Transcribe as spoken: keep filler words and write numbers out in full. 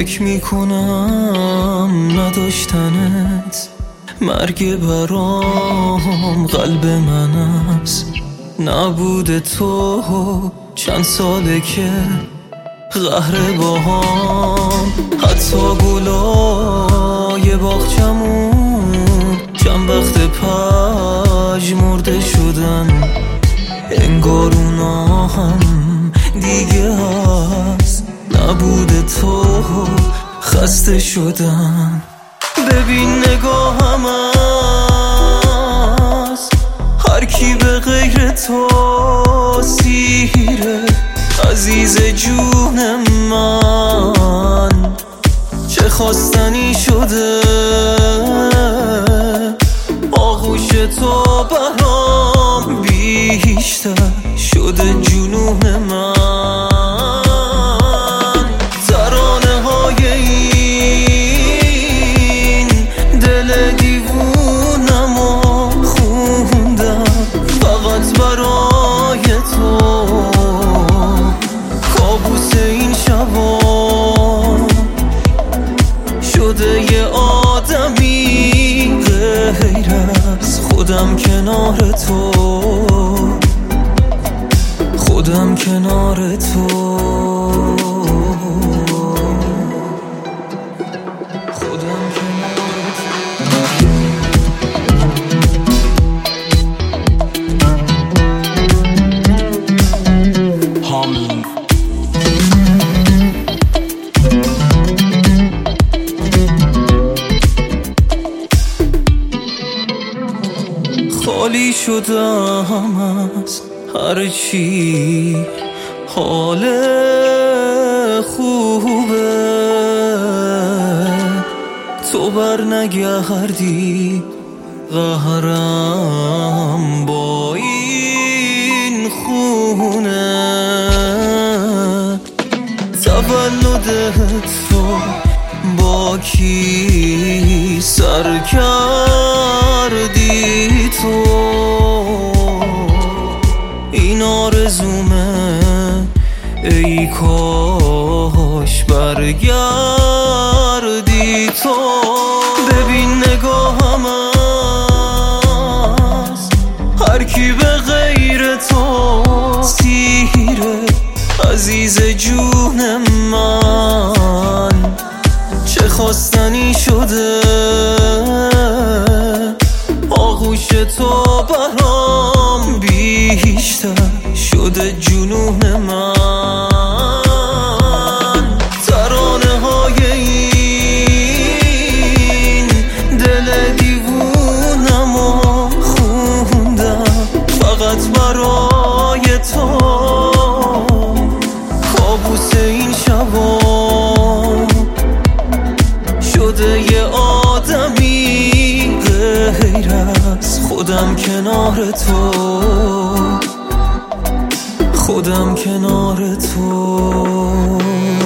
فکر میکنم نداشتنت مرگ برام، قلب من است نبود تو. چند ساله که قهر باهام، حتی گلای باغچمون چند وقت پژمرده شدن. انگار اونا هم دیگه هست نبود تو، خسته شدن. ببین نگاهم است هر کی به غیر تو سیره. عزیز جون من چه خواستنی شده، آغوش تو برام بیشتر شده جنون من. ترانه های این دل دیوونمو خوندم فقط برای تو. کابوس این شبا شده یه آدمی غیر از خودم کنار تو، خودم کنار تو، خودم کنار تو. هامین خالی شدم از هر چی، حال خوبه تو بر نگردی. قهرم با این خونه، تولدت تو با کی سر کردی تو. این آرزومه ای کاش برگردی تو. ببین نگاهم است هر کی به غیر تو سیره. عزیز جون من چه خواستنی شده، آغوش تو برام بیشتر شده جنون من. ترانه های این دل دیوونمو خوندم فقط برای تو. کابوس این شبا شده یه آدمی غیر از خودم کنار تو، خودم کنار تو.